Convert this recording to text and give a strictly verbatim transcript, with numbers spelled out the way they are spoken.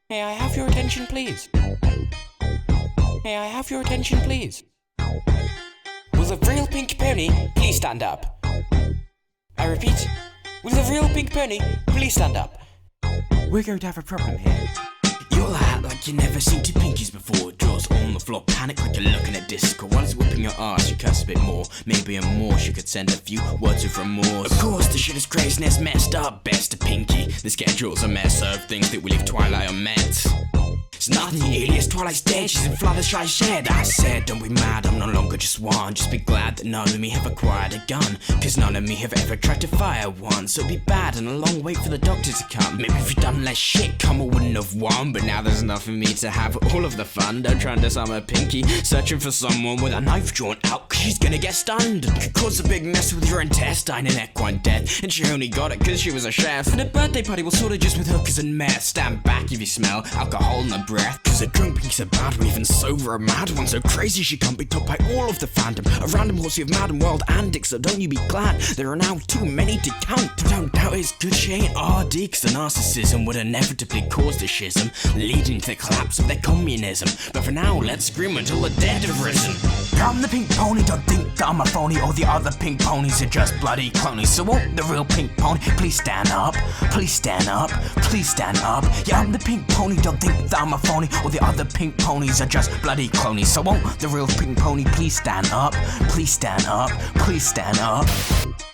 May I have your attention, please? May I have your attention, please? Will the real pink pony please stand up? I repeat, will the real pink pony please stand up? We're going to have a problem here. You'll act like you never seen two pinkies before. Jaws on the floor, panic like you're looking at disco. While it's whipping your ass, you curse a bit more. Maybe a more, she could send a few words of remorse. Of course, the shit is craziness, messed up, best of Pinky. The schedule's a mess of things that we leave Twilight on met. It's nothing alias, Twilight's dead, she's in Fluttershy shed. I said, don't be mad, I'm no longer just one. Just be glad that none of me have acquired a gun, cause none of me have ever tried to fire one. So it'd be bad and a long wait for the doctor to come. Maybe if you'd done less shit, Cummer wouldn't have won. But now there's enough for me to have all of the fun. Don't try and disarm Pinky, searching for someone with a knife drawn out, cause she's gonna get stunned. Could cause a big mess with your intestine and equine death. And she only got it cause she was a chef. And a birthday party will sorta just with hookers and meth. Stand back if you smell alcohol in the breath, cause a drunk Pinky's a bad one, even sober a mad one. So crazy she can't be topped by all of the fandom. A random horsey of mad and wild antics, so don't you be glad there are now too many to count. But don't doubt it's good she ain't R D, cause the narcissism would inevitably cause the schism, leading to the collapse of their communism. But for now, let's scream until the dead have risen. I'm the pink pony, don't think that I'm a phony. All the other pink ponies are just bloody clonies. So won't the real pink pony please stand up? Please stand up, please stand up. Yeah, I'm the pink pony, don't think that I'm a phony. All the other pink ponies are just bloody clonies. So won't the real pink pony please stand up? Please stand up, please stand up.